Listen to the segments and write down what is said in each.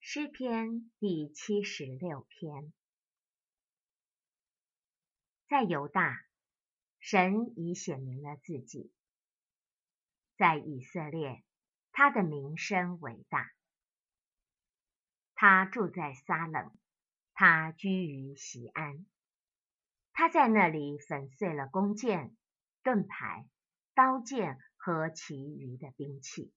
诗篇第76篇。在犹大，神已显明了自己；在以色列，他的名声伟大。他住在撒冷，他居于锡安。他在那里粉碎了弓箭、盾牌、刀剑和其余的兵器。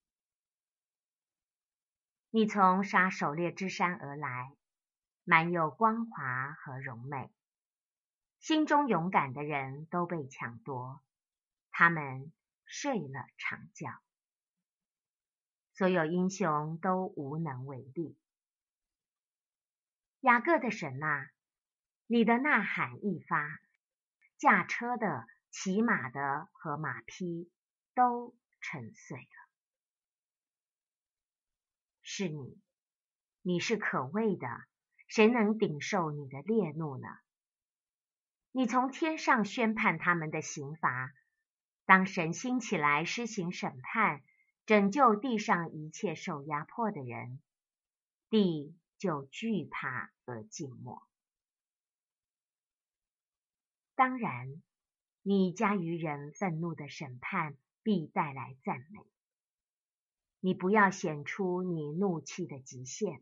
你从杀狩猎之山而来，满有光华和荣美。心中勇敢的人都被抢夺，他们睡了长觉。所有英雄都无能为力。雅各的神啊，你的呐喊一发，驾车的、骑马的和马匹都沉碎了。是你，你是可畏的，谁能顶受你的烈怒呢？你从天上宣判他们的刑罚，当神兴起来施行审判，拯救地上一切受压迫的人，地就惧怕而静默。当然，你加于人愤怒的审判必带来赞美。你不要显出你怒气的极限。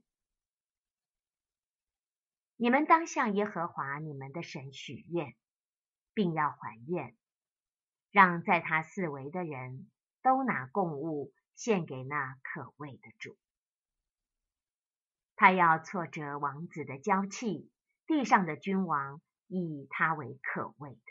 你们当向耶和华你们的神许愿，并要还愿，让在他四围的人都拿供物献给那可畏的主。他要挫折王子的骄气，地上的君王以他为可畏。